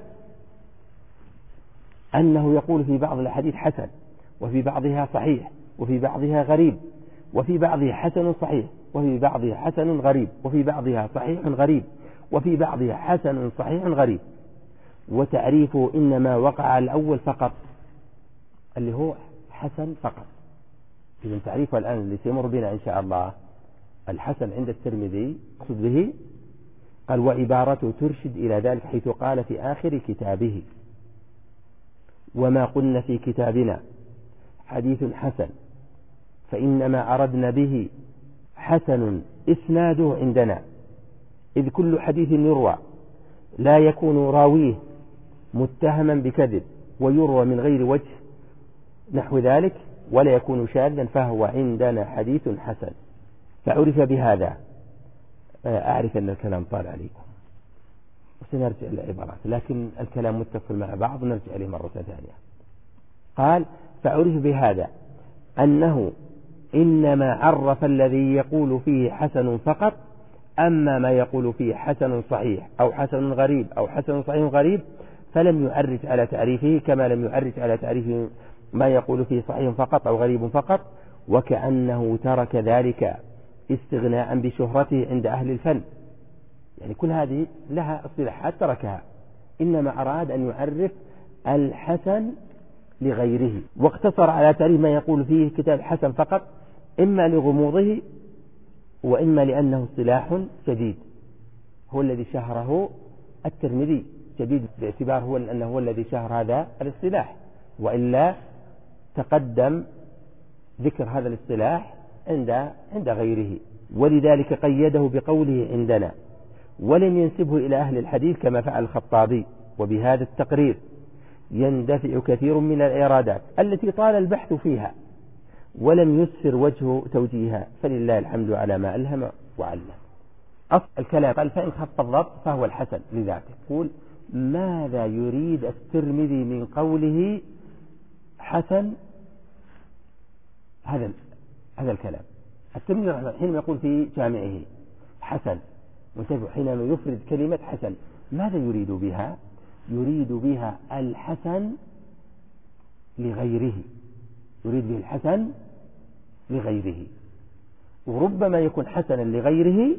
Speaker 1: أنه يقول في بعض الأحاديث حسن، وفي بعضها صحيح، وفي بعضها غريب، وفي بعضها حسن صحيح، وفي بعضها حسن غريب، وفي بعضها صحيح غريب، وفي بعضها حسن صحيح غريب. وتعريفه إنما وقع على الأول فقط اللي هو حسن فقط. إذن تعريفه الآن اللي سيمر بنا إن شاء الله الحسن عند الترمذي قصد به قال وعبارته ترشد إلى ذلك حيث قال في آخر كتابه وما قلنا في كتابنا حديث حسن فإنما أردنا به حسن إسناده عندنا، إذ كل حديث يروى لا يكون راويه متهما بكذب ويروى من غير وجه نحو ذلك ولا يكون شاذا فهو عندنا حديث حسن. فعرف بهذا. أعرف أن الكلام طال عليكم وسنرجع للعبارات، لكن الكلام متصل مع بعض ونرجع إليه مرة ثانية. قال فعرف بهذا أنه إنما عرف الذي يقول فيه حسن فقط، أما ما يقول فيه حسن صحيح أو حسن غريب أو حسن صحيح غريب فلم يعرج على تعريفه كما لم يعرج على تعريف ما يقول فيه صحيح فقط أو غريب فقط، وكأنه ترك ذلك استغناء بشهرته عند أهل الفن. يعني كل هذه لها اصطلاحات تركها، إنما أراد أن يعرف الحسن لغيره، واقتصر على تعريف ما يقول فيه كتاب حسن فقط، إما لغموضه وإما لأنه اصطلاح جديد هو الذي شهره الترمذي، جديد باعتبار هو أنه هو الذي شهر هذا الاصطلاح، وإلا تقدم ذكر هذا الاصطلاح عند غيره. ولذلك قيده بقوله عندنا ولم ينسبه إلى أهل الحديث كما فعل الخطابي. وبهذا التقرير يندفع كثير من الإرادات التي طال البحث فيها ولم يسفر وجه توجيهها، فلله الحمد على ما ألهم وعلم. أصل الكلام قال فإن خف الضبط فهو الحسن لذاته. يقول ماذا يريد الترمذي من قوله حسن؟ هذا الكلام الترمذي حينما يقول في جامعه حسن وانتبه حينما يفرد كلمة حسن ماذا يريد بها؟ يريد بها الحسن لغيره، يريد به الحسن لغيره، وربما يكون حسنا لغيره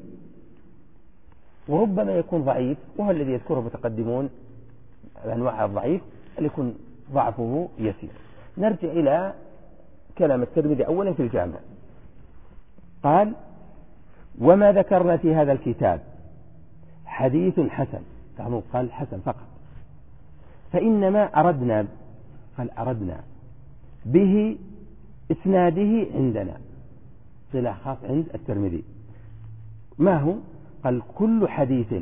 Speaker 1: وربما يكون ضعيف، وهو الذي يذكره المتقدمون أنواع الضعيف اللي يكون ضعفه يسير. نرجع إلى كلام الترمذي أولا في الجامع. قال وما ذكرنا في هذا الكتاب حديث حسن، قال حسن فقط، فإنما أردنا به إسناده عندنا، صلاح خاص عند الترمذي. ما هو؟ قال كل حديث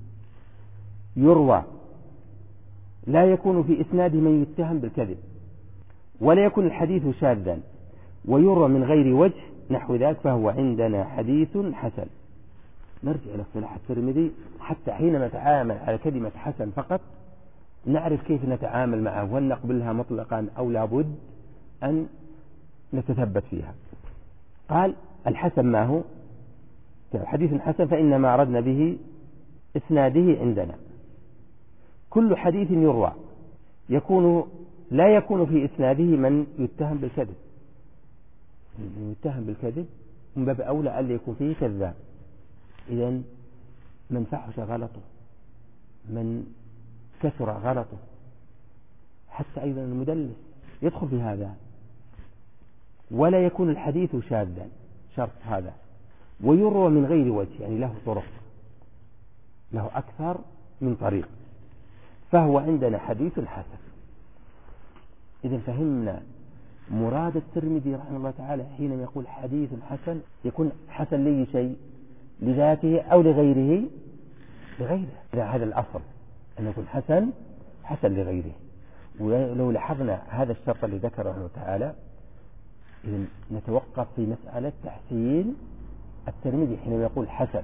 Speaker 1: يروى لا يكون في إسناده من يتهم بالكذب ولا يكون الحديث شاذا ويروى من غير وجه نحو ذلك فهو عندنا حديث حسن. نرجع إلى اصطلاح الترمذي حتى حينما نتعامل على كلمة حسن فقط نعرف كيف نتعامل معه، وهل نقبلها مطلقا أو لابد أن نتثبت فيها. قال الحسن ما هو؟ حديث حسن فإنما أردنا به إسناده عندنا كل حديث يروى لا يكون في إسناده من يتهم بالكذب، من يتهم بالكذب من باب أولى أن يكون فيه كذاب. إذن من فحش غلطه، من كثر غلطه، حتى أيضا المدلس يدخل في هذا. ولا يكون الحديث شاذا، شرط هذا، ويروى من غير وجه، يعني له طرق، له أكثر من طريق، فهو عندنا حديث حسن. إذا فهمنا مراد الترمذي رحمه الله تعالى حينما يقول حديث حسن، يكون حسن لي شيء لذاته أو لغيره، إذا هذا الأصل أن يكون حسن لغيره. ولو لاحظنا هذا الشرط اللي ذكره الله تعالى إذن نتوقف في مسألة تحسين الترمذي حينما يقول حسن،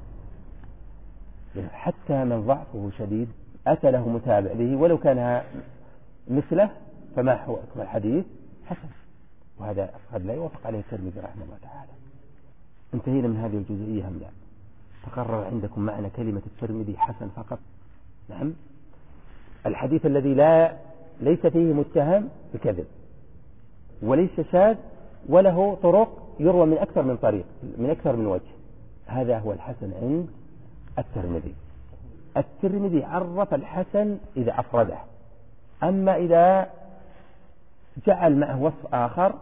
Speaker 1: حتى من ضعفه شديد أتى له متابع به ولو كان مثله فما هو الحديث حسن، وهذا قد لا يوافق عليه الترمذي رحمه الله تعالى. انتهينا من هذه الجزئية هم لا؟ تقرر عندكم معنى كلمة الترمذي حسن فقط؟ نعم، الحديث الذي ليس فيه متهم بكذب وليس شاذ وله طرق يروى من أكثر من طريق من أكثر من وجه. هذا هو الحسن عند الترمذي. الترمذي عرف الحسن إذا أفرده، أما إذا جعل معه وصف آخر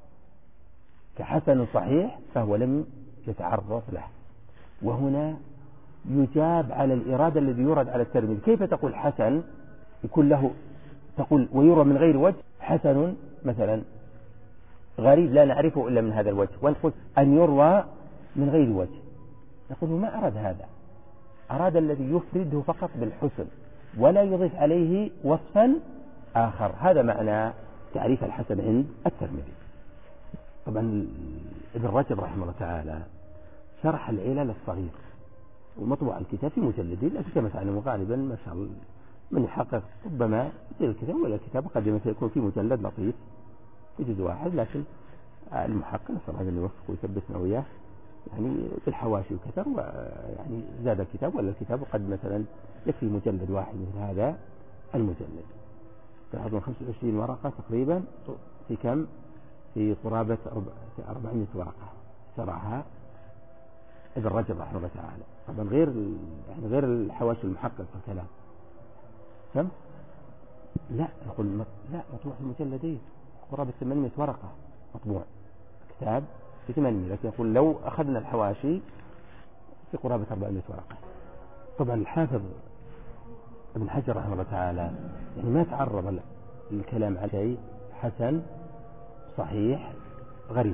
Speaker 1: كحسن صحيح فهو لم يتعرف له. وهنا يجاب على الإرادة الذي يرد على الترمذي. كيف تقول حسن يكون له تقول ويروى من غير وجه؟ حسن مثلا غريب لا نعرفه إلا من هذا الوجه، وأنت قلت أن يروى من غير وجه. نقول ما أراد هذا، أراد الذي يفرده فقط بالحسن ولا يضيف عليه وصفا آخر. هذا معنى تعريف الحسن عند الترمذي. طبعا ابن رجب رحمه الله تعالى شرح العلل الصغير ومطبوع الكتاب في مجلدين، لا كما تعلمون غالبا ما شاء الله من يحقق ربما يصير الكتاب ولا الكتاب قد يكون في مجلد لطيف في جزء واحد، لكن المحقق نسأل الله أن يوفقه ويثبتنا وياه يعني في الحواشي وكثر، ويعني زاد الكتاب ولا الكتاب وقد مثلا يكفي مجلد واحد من هذا المجلد. تلاحظون 25 ورقة تقريبا في كم؟ في قرابة 400 ورقة شرحها ابن رجب رحمه الله تعالى. طبعا غير الحواشي المحقق في الكلام. كم؟ لا نقول لا مطبوع في المجلدين قرابة 800 ورقة مطبوع كتاب في 800، لكن يقول لو أخذنا الحواشي في قرابة 400 ورقة. طبعا الحافظ ابن حجر رحمه الله تعالى يعني ما تعرض الكلام على شيء حسن صحيح غريب.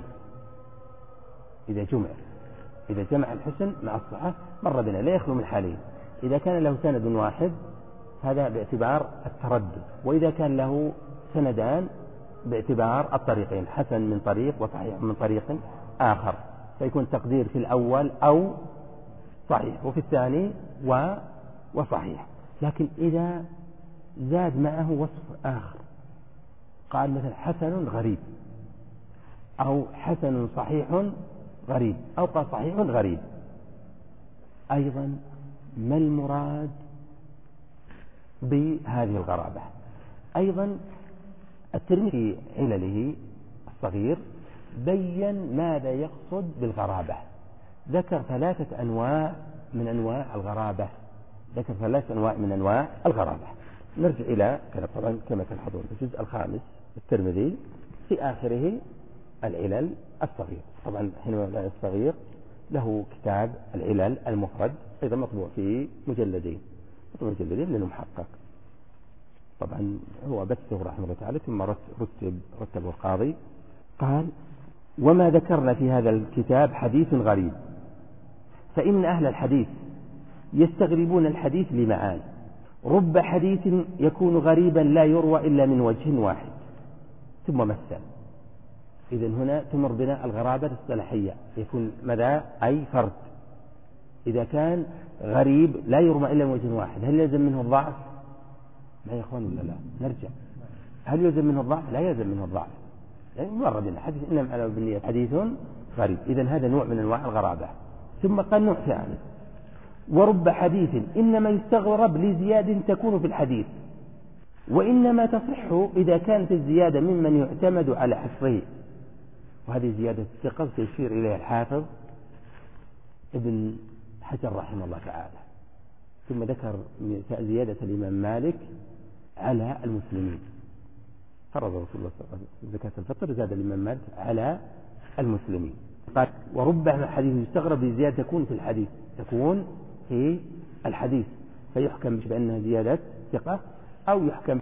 Speaker 1: إذا جمع الحسن مع الصحة مر بنا لا يخلو من حالين: إذا كان له سند واحد هذا باعتبار التردد، وإذا كان له سندان باعتبار الطريقين، حسن من طريق وصحيح من طريق آخر، فيكون تقدير في الأول أو صحيح وفي الثاني وصحيح. لكن إذا زاد معه وصف آخر قال مثلا حسن غريب أو حسن صحيح غريب أو قال صحيح غريب، أيضا ما المراد بهذه الغرابة؟ أيضا الترمذي في علله الصغير بين ماذا يقصد بالغرابة، ذكر 3 أنواع من أنواع الغرابة، ذكر 3 أنواع من أنواع الغرابة. نرجع إلى طبعا كما تلاحظون الجزء الخامس الترمذي في آخره العلل الصغير. طبعا حينما الصغير له كتاب العلل المفرد أيضا مطبوع في مجلدين لأنه محقق. طبعا هو بثه رحمه الله تعالى ثم رتبه القاضي. قال: وما ذكرنا في هذا الكتاب حديث غريب، فإن أهل الحديث يستغربون الحديث لمعان، رب حديث يكون غريبا لا يروى إلا من وجه واحد. ثم مثل. إذن هنا تمر بنا الغرابة الاصطلاحية، يكون ماذا؟ أي فرد. إذا كان غريب لا يروى إلا من وجه واحد، هل يلزم منه الضعف؟ لا يا أخوان ولا لا؟ نرجع. هل يلزم منه الضعف؟ لا يلزم منه الضعف، يعني مر بنا حديث إنما على بالنية حديث غريب. إذن هذا نوع من أنواع الغرابة. ثم قال نوع ثاني: ورب حديث إنما يستغرب لزيادة تكون في الحديث، وإنما تصح إذا كانت الزيادة ممن يعتمد على حفظه. وهذه زيادة الثقة تشير إليها الحافظ ابن حجر رحمه الله تعالى. ثم ذكر زيادة الإمام مالك على المسلمين، فرض رسول الله صلى الله عليه وسلم زكاة الفطر، زاد الإمام مالك على المسلمين. قال: وربما حديث يستغرب لزيادة تكون في الحديث فيحكم بأنها زيادة ثقة أو يحكم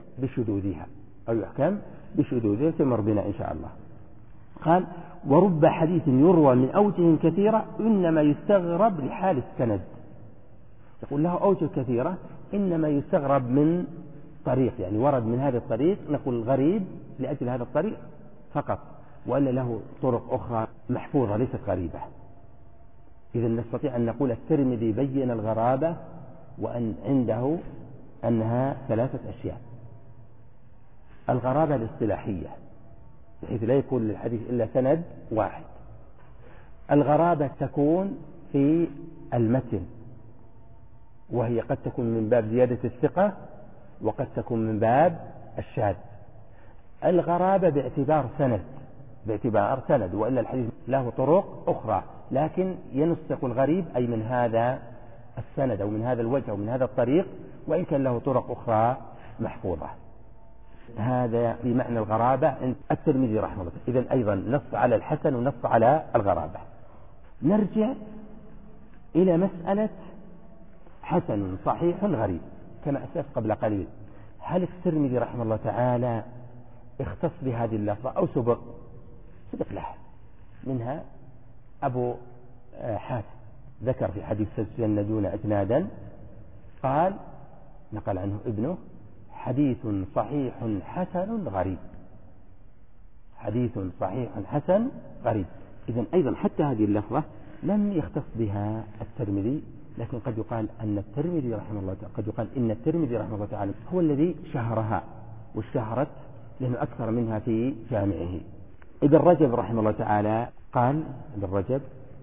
Speaker 1: بشذوذها تمر بنا إن شاء الله. قال: ورب حديث يروى من أوجه كثيرة إنما يستغرب لحال السند. يقول له أوجه كثيرة إنما يستغرب من طريق، يعني ورد من هذا الطريق نقول غريب لأجل هذا الطريق فقط، وأن له طرق أخرى محفوظة ليست غريبة. إذا نستطيع أن نقول الترمذي بين الغرابة وأن عنده أنها 3 أشياء: الغرابة الاصطلاحية بحيث لا يكون للحديث إلا سند واحد، الغرابة تكون في المتن وهي قد تكون من باب زيادة الثقة وقد تكون من باب الشاذ، الغرابة باعتبار سند باعتبار سند، وإلا الحديث له طرق أخرى، لكن ينسق الغريب أي من هذا السند أو من هذا الوجه أو من هذا الطريق، وإن كان له طرق أخرى محفوظة. هذا بمعنى الغرابة عند الترمذي رحمه الله. إذن أيضا نص على الحسن ونص على الغرابة. نرجع إلى مسألة حسن صحيح غريب كما أسلفت قبل قليل. هل الترمذي رحمه الله تعالى اختص بهذه اللفظة أو سبق له؟ منها أبو حاتم ذكر في حديث تجندون أجنادا، قال نقل عنه ابنه حديث صحيح حسن غريب، حديث صحيح حسن غريب. إذن أيضا حتى هذه اللفظة لم يختص بها الترمذي، لكن قد يقال أن الترمذي رحمه الله تعالى قد يقال إن الترمذي رحمه الله تعالى هو الذي شهرها، واشتهرت لأنه أكثر منها في جامعه. ابن رجب رحمه الله تعالى قال ابن رجب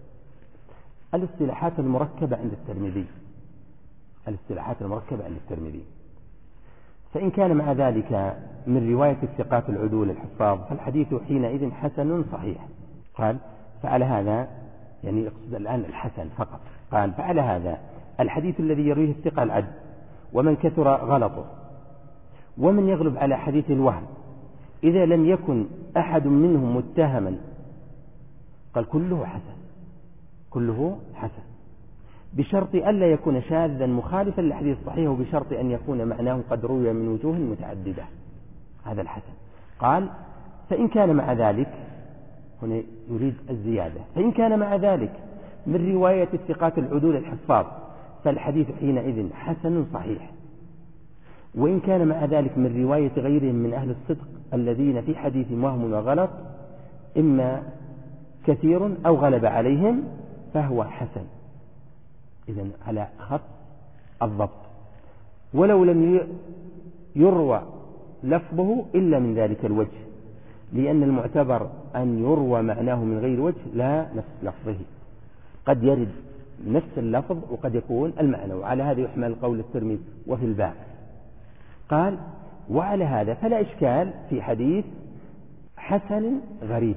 Speaker 1: الاصطلاحات المركبة عند الترمذي، الاصطلاحات المركبة عند الترمذي، فإن كان مع ذلك من رواية الثقات العدول الحفاظ فالحديث حينئذ حسن صحيح. قال فعلى هذا، يعني يقصد الآن الحسن فقط، قال فعلى هذا الحديث الذي يرويه الثقة العدل ومن كثر غلطه ومن يغلب على حديث الوهم إذا لم يكن أحد منهم متهما، قال كله حسن، كله حسن، بشرط ألا يكون شاذا مخالفا للحديث الصحيح، وبشرط أن يكون معناه قد روي من وجوه متعددة، هذا الحسن. قال فإن كان مع ذلك، هنا يريد الزيادة، فإن كان مع ذلك من رواية الثقات العدول الحفاظ فالحديث حينئذ حسن صحيح. وإن كان مع ذلك من رواية غيرهم من أهل الصدق الذين في حديث وهم وغلط إما كثير أو غلب عليهم فهو حسن، إذن على خط الضبط، ولو لم يروى لفظه إلا من ذلك الوجه، لأن المعتبر أن يروى معناه من غير وجه لا نفس لفظه، قد يرد نفس اللفظ وقد يكون المعنى، وعلى هذا يحمل قول الترمذي وفي الباب. قال وعلى هذا فلا إشكال في حديث حسن غريب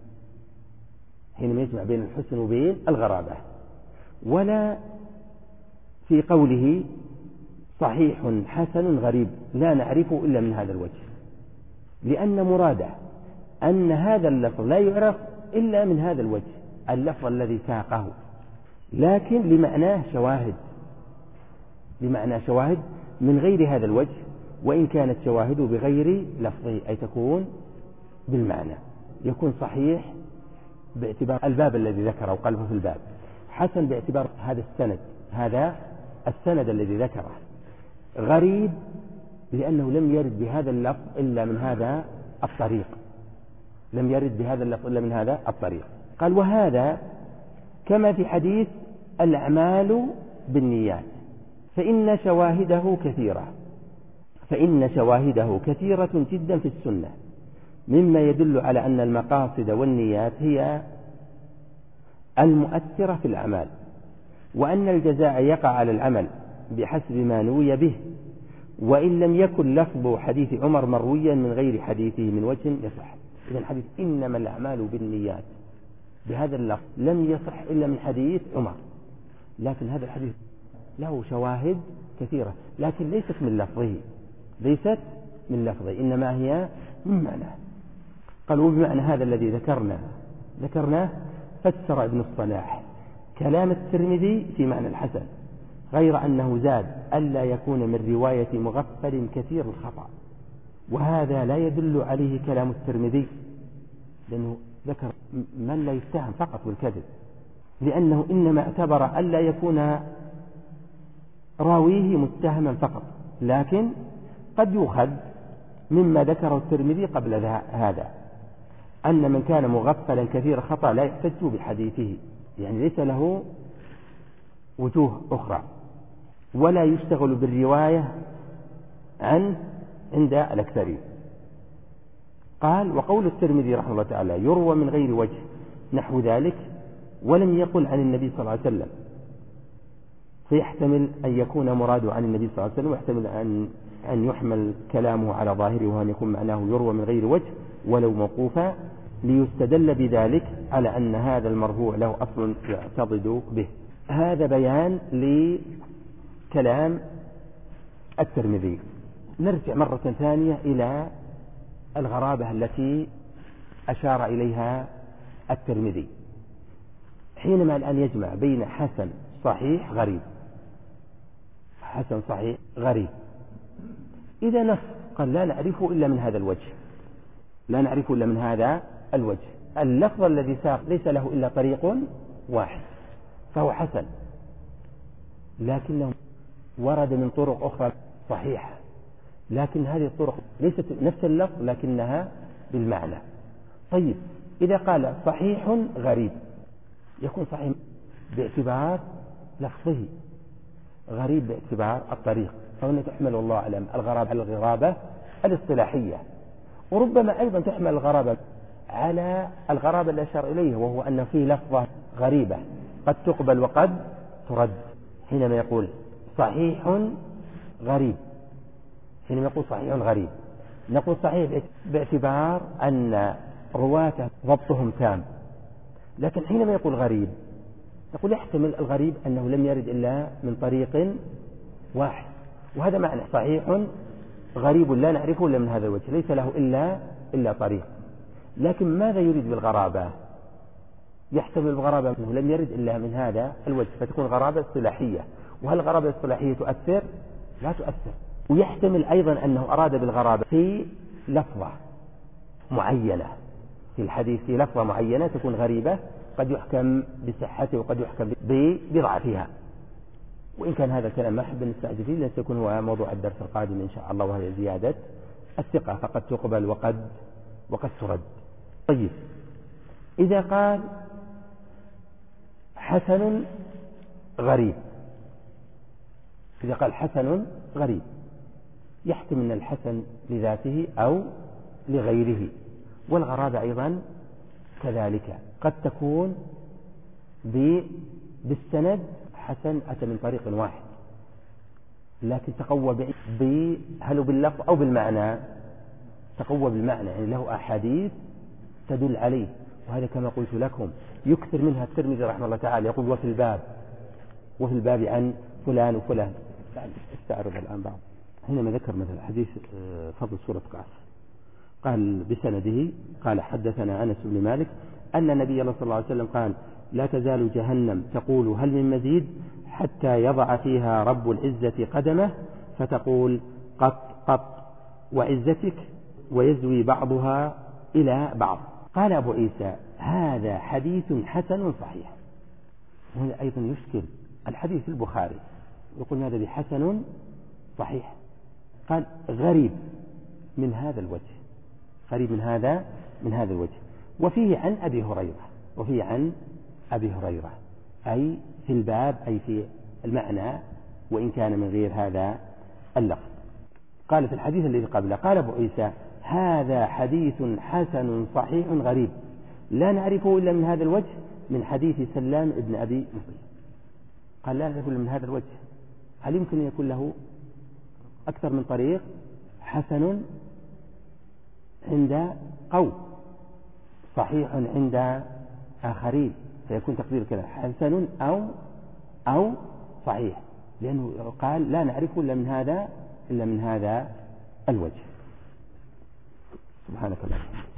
Speaker 1: حينما يجمع بين الحسن وبين الغرابة، ولا في قوله صحيح حسن غريب لا نعرفه إلا من هذا الوجه، لأن مراده أن هذا اللفظ لا يعرف إلا من هذا الوجه اللفظ الذي ساقه، لكن لمعناه شواهد، لمعنى شواهد من غير هذا الوجه، وإن كانت شواهده بغير لفظه أي تكون بالمعنى، يكون صحيح باعتبار الباب الذي ذكره وقلبه في الباب، حسن باعتبار هذا السند، هذا السند الذي ذكره، غريب لأنه لم يرد بهذا اللفظ إلا من هذا الطريق، لم يرد بهذا اللفظ إلا من هذا الطريق. قال وهذا كما في حديث الأعمال بالنيات فإن شواهده كثيرة، فإن شواهده كثيرة جدا في السنة، مما يدل على أن المقاصد والنيات هي المؤثرة في الأعمال، وأن الجزاء يقع على العمل بحسب ما نوي به، وإن لم يكن لفظ حديث عمر مرويا من غير حديثه من وجه يصح. إذن حديث إنما الأعمال بالنيات بهذا اللفظ لم يصح إلا من حديث عمر، لكن هذا الحديث له شواهد كثيرة لكن ليست من لفظه، ليست من لفظه، إنما هي من معناه. قالوا بمعنى هذا الذي ذكرناه فسر ابن الصلاح كلام الترمذي في معنى الحسن، غير أنه زاد ألا يكون من رواية مغفل كثير الخطأ، وهذا لا يدل عليه كلام الترمذي، لأنه ذكر من لا يتهم فقط بالكذب، لأنه إنما اعتبر ألا يكون راويه متهما فقط، لكن قد يؤخذ مما ذكره الترمذي قبل هذا أن من كان مغفلا كثير خطأ لا يحتج بحديثه، يعني ليس له وجوه أخرى، ولا يشتغل بالرواية عنه عند الأكثرين. قال وقول الترمذي رحمه الله تعالى يروى من غير وجه نحو ذلك، ولم يقل عن النبي صلى الله عليه وسلم، فيحتمل أن يكون مراده عن النبي صلى الله عليه وسلم، ويحتمل أن يحمل كلامه على ظاهره وأن يكون معناه يروى من غير وجه ولو موقوفا، ليستدل بذلك على أن هذا المرفوع له أصل يعتضد به. هذا بيان لكلام الترمذي. نرجع مرة ثانية إلى الغرابة التي أشار إليها الترمذي حينما الآن يجمع بين حسن صحيح غريب. حسن صحيح غريب إذا نص قال لا نعرفه إلا من هذا الوجه، لا نعرفه إلا من هذا الوجه، اللفظ الذي ساق ليس له إلا طريق واحد فهو حسن، لكنه ورد من طرق أخرى صحيحة، لكن هذه الطرق ليست نفس اللفظ لكنها بالمعنى. طيب إذا قال صحيح غريب يكون صحيح باعتبار لفظه، غريب باعتبار الطريق، فهنا تحمل الله أعلم الغرابة على الغرابة الاصطلاحية، وربما أيضا تحمل الغرابة على الغرابة اللي أشار إليه، وهو أن فيه لفظة غريبة قد تقبل وقد ترد. حينما يقول صحيح غريب، حينما يقول صحيح غريب نقول صحيح باعتبار أن رواته ضبطهم تام، لكن حينما يقول غريب نقول يحتمل الغريب أنه لم يرد إلا من طريق واحد، وهذا معنى صحيح غريب لا نعرفه إلا من هذا الوجه، ليس له إلا طريق. لكن ماذا يريد بالغرابة؟ يحتمل الغرابة أنه لم يرد إلا من هذا الوجه، فتكون غرابة اصطلاحية. وهل الغرابة الاصطلاحية تؤثر؟ لا تؤثر. ويحتمل أيضا أنه أراد بالغرابة في لفظة معينة في الحديث، في لفظة معينة تكون غريبة قد يحكم بصحته وقد يحكم بضعفها، وإن كان هذا الكلام ما أحب نستعجل فيه لأن سيكون هو موضوع الدرس القادم إن شاء الله، وهي زيادة الثقة، فقد تقبل وقد ترد. طيب إذا قال حسن غريب، إذا قال حسن غريب يحتمل من الحسن لذاته أو لغيره، والغرابة أيضا كذلك قد تكون بالسند حسن أتى من طريق واحد لكن تقوى هل باللفظ أو بالمعنى، تقوى بالمعنى يعني له أحاديث تدل عليه، وهذا كما قلت لكم يكثر منها الترمذي رحمه الله تعالى، يقول وفي الباب عن فلان وفلان. استعرض الآن بعض حينما ذكر مثل حديث فضل سورة قاف قال بسنده قال حدثنا أنس بن مالك أن النبي صلى الله عليه وسلم قال لا تزال جهنم تقول هل من مزيد حتى يضع فيها رب العزة قدمه فتقول قط قط وعزتك، ويزوي بعضها إلى بعض. قال أبو عيسى هذا حديث حسن صحيح. هذا أيضا يشكل الحديث البخاري يقول هذا بحسن صحيح، قال غريب من هذا الوجه، غريب من هذا الوجه، وفيه عن أبي هريرة أي في الباب أي في المعنى وإن كان من غير هذا اللفظ. قال في الحديث الذي قبله قال أبو عيسى هذا حديث حسن صحيح غريب لا نعرفه إلا من هذا الوجه من حديث سلام ابن أبي مطيع. قال لا نعرفه إلا من هذا الوجه، هل يمكن أن يكون له أكثر من طريق؟ حسن عند قوم صحيح عند آخرين، فيكون تقدير كذا حسن أو صحيح، لأنه قال لا نعرفه إلا من هذا الوجه. سبحانك اللهم.